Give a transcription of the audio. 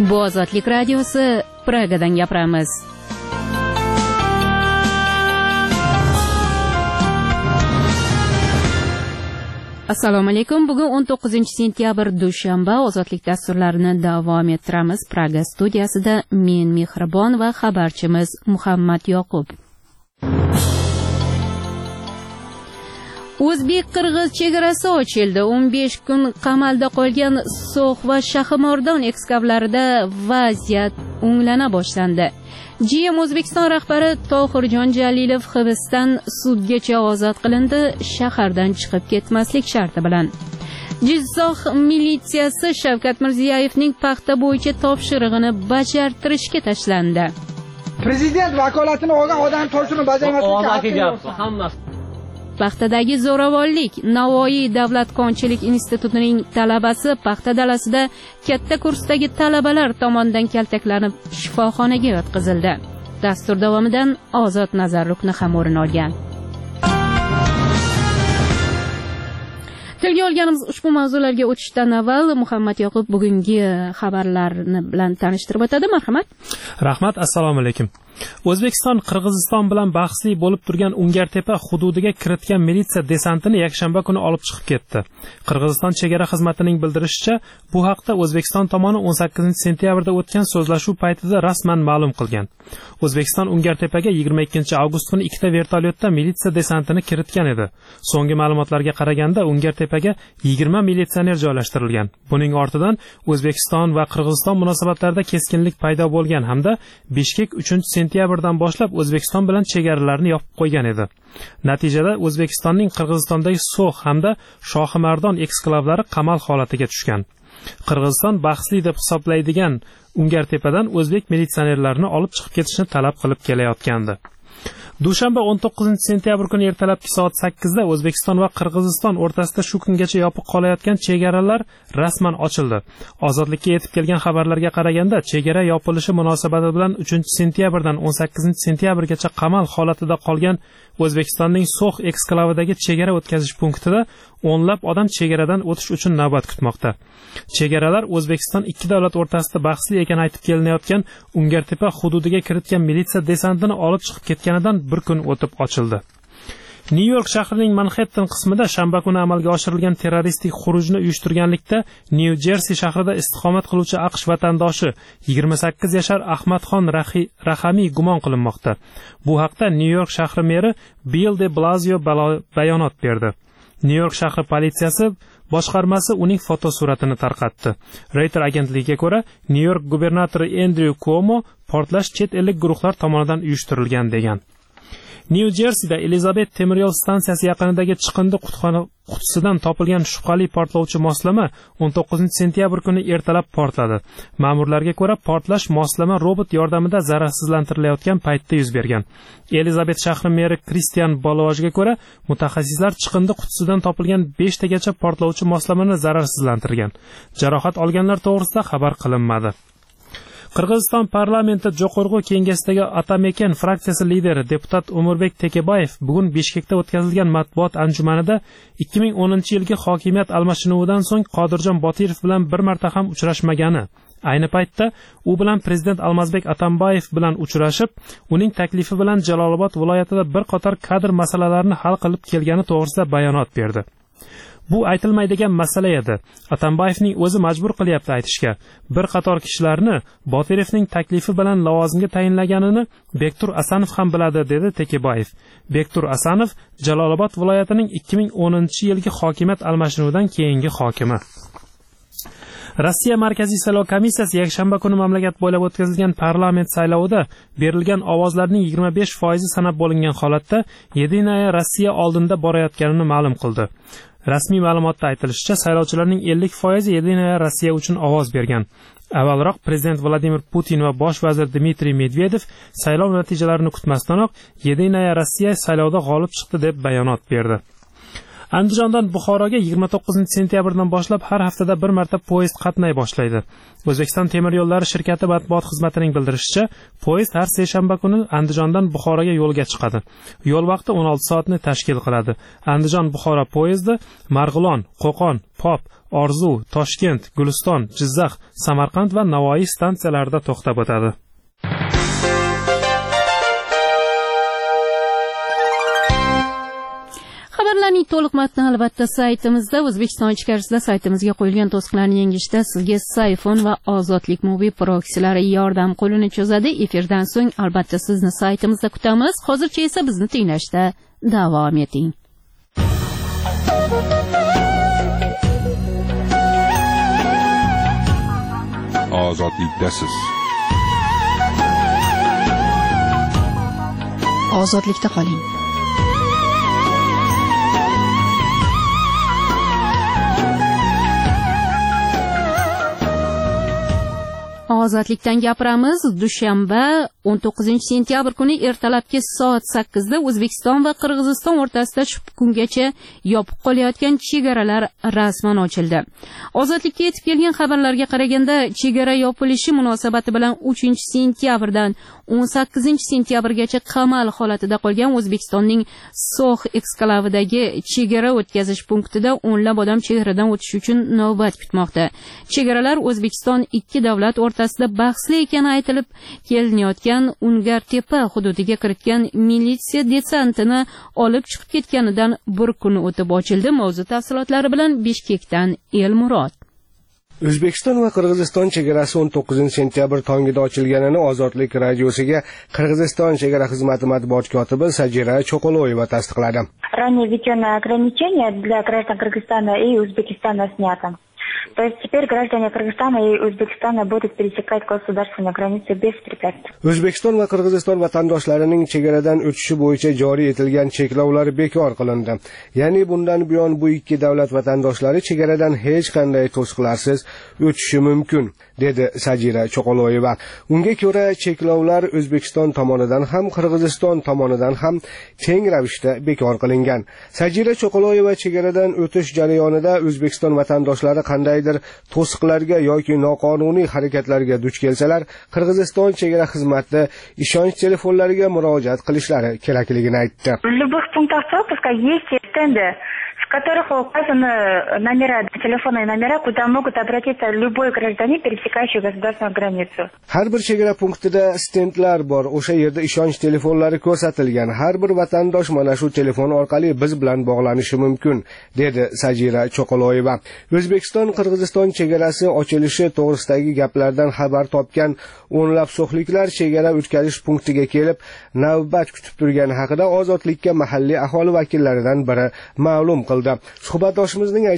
Bu Ozodlik radiosi, Pragadan gapiramiz. Assalomu alaykum. Bugun 19-sentyabr dushanba. Ozodlik dasturlarini davom ettiramiz. Praga studiyasida men Mehribon va xabarchimiz Muhammad Yoqub. O'zbek-qirg'iz chegarasi ochildi. 15 kun qamalda qolgan So'x va Shahimordon eksklavlarida vaziyat o'nglana boshlandi. GM O'zbekiston rahbari Tohirjon Jalilov hibsdan sudgacha ozod qilindi, shahardan chiqib ketmaslik sharti bilan. Jizzax militsiyasi Shavkat Mirziyoyevning paxta bo'yicha topshirig'ini bajartirishga tashlandi. Prezident vakolatini olgan odam topshirig'ini bajarmaslikka Paxtadagi zo'ravonlik. Navoiy davlat konchilik institutining talabasi paxta dalasida katta kursdagi talabalar tomonidan kaltaklanib shifoxonaga yotqizildi. Dastur davomidan Ozod Nazarrukni ham o'rin olgan. Tilga olganimiz ushbu mavzularga o'tishdan avval Muhammad Yoqub bugungi xabarlarni bilan tanishtirib o'tadi. Marhamat. Rahmat, assalomu alaykum. O'zbekiston Qirg'iziston bilan bahsli bo'lib turgan Ungartepa hududiga kiritgan militsiya desantini yakshanba kuni olib chiqib ketdi. Qirg'iziston chegara xizmatining bildirishicha, bu haqda O'zbekiston tomoni 18-sentyabrda o'tgan so'zlashuv paytida rasman ma'lum qilgan. O'zbekiston Ungartepaga 22-avgust kuni ikkita vertolyotda militsiya desantini kiritgan edi. So'nggi ma'lumotlarga qaraganda Ungartepaga 20 militsioner joylashtirilgan. Buning ortidan O'zbekiston va Qirg'iziston munosabatlarida keskinlik paydo bo'lgan hamda Bishkek 3-sentyabrdan boshlab O'zbekiston bilan chegaralarni yopib qo'ygan edi. Natijada O'zbekistonning Qirg'izistondagi So'x hamda Shohimardon eksklavlari qamal holatiga tushgan. Qirg'iziston bahsli deb hisoblaydigan Ungartepadan o'zbek militsionerlarini olib chiqib ketishni talab qilib kelayotgandi. Dushanba 19-sentyabr kuni ertalabki soat 8da O'zbekiston va Qirg'iziston o'rtasida shu kungacha yopiq qolayotgan chegaralar rasman ochildi. Ozodlikka yetib kelgan xabarlarga qaraganda, chegara yopilishi munosabati bilan 3-sentyabrdan 18-sentyabrgacha qamal holatida qolgan O'zbekistonning So'x eksklavidagi chegara o'tkazish punktida o'nlab odam chegaradan o'tish uchun navbat kutmoqda. Chegaralar O'zbekiston ikki davlat o'rtasida bahsli ekani aytib kelinayotgan Ungartepa hududiga kiritgan militsiya desantini olib chiqib ketganidan bir kun o'tib ochildi. Nyu-York shahrining Manhattan qismida shanba kuni amalga oshirilgan terroristik xurujni uyushtirganlikda Nyu-Jersi shahrida istiqomat qiluvchi AQSh vatandoshi 28 yashar Ahmadxon Rahamiy gumon qilinmoqda. Bu haqda Nyu-York shahri meri Bill de Blasio bayonot berdi. Nyu-York shahri politsiyasi boshqarmasi uning fotosuratini tarqatdi. Reuters agentligiga ko'ra, Nyu-York gubernatori Andrew Cuomo portlash chet ellik guruhlar tomonidan uyushtirilgan degan. Nyu-Jersida Elizabet temiryo'l stansiyasi yaqinidagi chiqindi qutisidan topilgan shubhali portlovchi moslama 19-sentyabr kuni ertalab portladi. Ma'murlarga ko'ra, portlash moslama robot yordamida zararsizlantirilayotgan paytda yuz bergan. Elizabet shahri meri Kristian Bolovajga ko'ra, mutaxassislar chiqindi qutisidan topilgan 5 tagacha portlovchi moslamani zararsizlantirgan. Jarohat olganlar to'g'risida xabar qilinmadi. Qirg'iziston parlamenti Jo'qorg'u kengasidagi Atameken fraksiyasi lideri deputat Umurbek Tekebayev bugun Bishkekda o'tkazilgan matbuot anjumanida 2010-yilgi hokimiyat almashinuvidan so'ng Qodirjon Botirov bilan bir marta ham uchrashmagani, ayni paytda u bilan prezident Almazbek Atambayev bilan uchrashib, uning taklifi bilan Jalolobod viloyatida bir qator kadr masalalarini hal qilib kelgani to'g'risida bayonot berdi. Bu aytilmaydigan masala edi. Atambayevning o'zi majbur qilyapti aytishga. Bir qator kishilarni Botirovning taklifi bilan lavozimga tayinlaganini Bektur Asanov ham biladi, dedi Tekebayev. Bektur Asanov Jalolobod viloyatining 2010-yilgi hokimiyat almashinuvidan keyingi hokimi. Rossiya Markaziy saylov komissiyasi yakshanba kuni mamlakat bo'ylab o'tkazilgan parlament saylovida berilgan ovozlarning 25% sanab bo'lingan holatda Yedinaya Rossiya oldinda borayotganini ma'lum qildi. Rasmiy ma'lumotda aytilishicha, saylovchilarning 50% Yedinaya Rossiya uchun ovoz bergan. Avvalroq prezident Vladimir Putin va bosh vazir Dmitriy Medvedev saylov natijalarini kutmasdanoq Yedinaya Rossiya saylovda g'olib chiqdi deb bayonot berdi. Andijondan Buxoroga 29-sentyabrdan boshlab har haftada bir marta poyezd qatnay boshlaydi. O'zbekiston temir yo'llari shirkati matbuot xizmatining bildirishicha, poyezd har seshanba kuni Andijondan Buxoroga yo'lga chiqadi. Yo'l vaqti 16 soatni tashkil qiladi. Andijon-Buxoro poyezdi Marg'ilon, Qo'qon, Pop, Orzu, Toshkent, Guliston, Jizzax, Samarqand va Navoiy stansiyalarida to'xtab o'tadi. Xabarlarning to'liq matni albatta saytimizda, O'zbekiston ichkarisida saytimizga qo'yilgan to'siqlarni yengishda sizga Sayfon va Ozodlik Mobi proksilari yordam qo'lini cho'zadi. Efirdan so'ng albatta sizni saytimizda kutamiz. Hozircha esa bizni tinglashda davom eting. Ozodlikdasiz. Ozodlikda qoling. Ozodlikdan gapiramiz. Dushanba 19-sentyabr kuni ertalabki soat 8 da O'zbekiston va Qirg'iziston o'rtasida shu kungacha yopiq qolayotgan chegaralar rasman ochildi. Ozodlikka yetib kelgan xabarlarga qaraganda, chegara yopilishi munosabati bilan 3-sentyabrdan 18-sentyabrgacha qamal holatida qolgan O'zbekistonning So'x ekskalavidagi chegara o'tkazish punktida o'nlab odam chegaradan o'tish uchun navbat kutmoqda. Chegaralar O'zbekiston ikki davlat o'rtasida bahsli ekani aytilib kelinayotgan Ungartepa hududiga kiritgan militsiya desantini olib chiqib ketganidan bir kun o'tib ochildi. Mavzu tafsilotlari bilan Bishkekdan Elmurod. O'zbekiston va Qirg'iziston chegarasi 19-sentyabr tongida ochilganini Ozodlik radiosiga Qirg'iziston chegara xizmati matbuot kotibi Sajira Cho'qoloyeva tasdiqladi. Ранее введенное ограничение для граждан Кыргызстана и Узбекистана снято. То есть теперь граждане Кыргызстана и Узбекистана будут пересекать государственные границы без препятствий. O'zbekiston va Qirg'iziston vatandoshlarining chegaradan o'tishi bo'yicha joriy etilgan cheklovlar bekor qilindi. Ya'ni bundan buyon bu ikki davlat vatandoshlari chegaradan hech qanday to'siqlarsiz o'tishi mumkin, dedi Sajira Cho'qoloyeva. Unga ko'ra, cheklovlar O'zbekiston tomonidan ham Qirg'iziston tomonidan ham teng ravishda bekor qilingan. Sajira Cho'qoloyeva chegaradan o'tish jarayonida O'zbekiston vatandoshlari qandaydir to'siqlarga yoki noqonuniy harakatlarga duch kelsalar, Qirg'iziston chegara xizmati ishonch telefonlariga murojaat qilishlari kerakligini aytdi. В любых пунктах пропуска есть стенды, в которых указаны телефонные номера, куда могут обратиться любой гражданин, пересекающий государственную границу. Har bir chegara punktida stendlar bor. O'sha yerda ishonch telefonlari ko'rsatilgan. Har bir vatandosh mana shu telefon orqali biz bilan bog'lanishi mumkin, dedi Sajira Cho'qoloyeva. O'zbekiston Qirg'iziston chegarasi ochilishi to'g'risidagi gaplardan xabar topgan o'nlab so'xliklar chegara o'tkazish punktiga kelib, navbat kutib turgani haqida Ozodlikka mahalliy aholi vakillaridan biri ma'lum qildi. Suhbatdoshimizning